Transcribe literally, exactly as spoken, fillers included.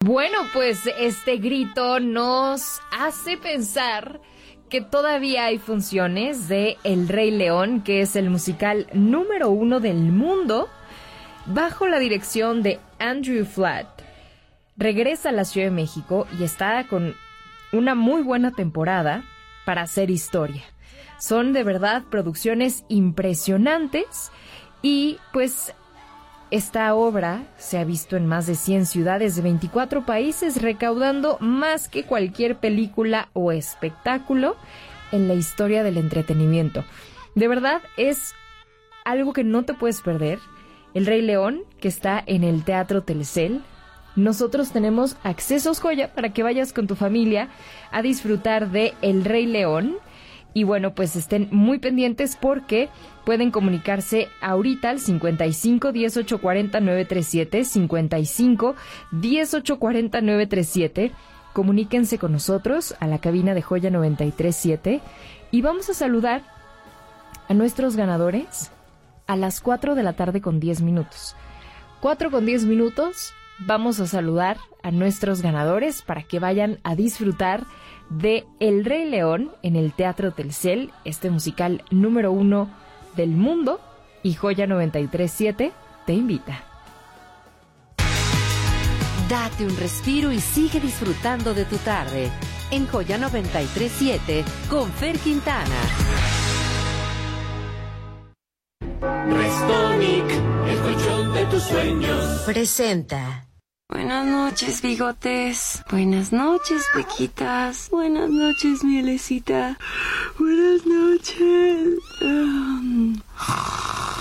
Bueno, pues este grito nos hace pensar que todavía hay funciones de El Rey León, que es el musical número uno del mundo, bajo la dirección de Andrew Flatt. Regresa a la Ciudad de México y está con una muy buena temporada para hacer historia. Son de verdad producciones impresionantes y pues esta obra se ha visto en más de cien ciudades de veinticuatro países, recaudando más que cualquier película o espectáculo en la historia del entretenimiento. De verdad es algo que no te puedes perder. El Rey León, que está en el Teatro Telcel. Nosotros tenemos accesos joya para que vayas con tu familia a disfrutar de El Rey León. Y bueno, pues estén muy pendientes porque pueden comunicarse ahorita al cincuenta y cinco, dieciocho, cuarenta, nueve treinta y siete, cincuenta y cinco, dieciocho, cuarenta, nueve treinta y siete. Comuníquense con nosotros a la cabina de Joya noventa y tres punto siete y vamos a saludar a nuestros ganadores a las cuatro de la tarde con diez minutos. cuatro con diez minutos, vamos a saludar a nuestros ganadores para que vayan a disfrutar de El Rey León en el Teatro Telcel, este musical número uno del mundo, y Joya noventa y tres punto siete te invita. Date un respiro y sigue disfrutando de tu tarde en Joya noventa y tres punto siete con Fer Quintana. Restonic, el colchón de tus sueños. Presenta. Buenas noches, bigotes. Buenas noches, pequitas. Buenas noches, mielecita. Buenas noches. Um...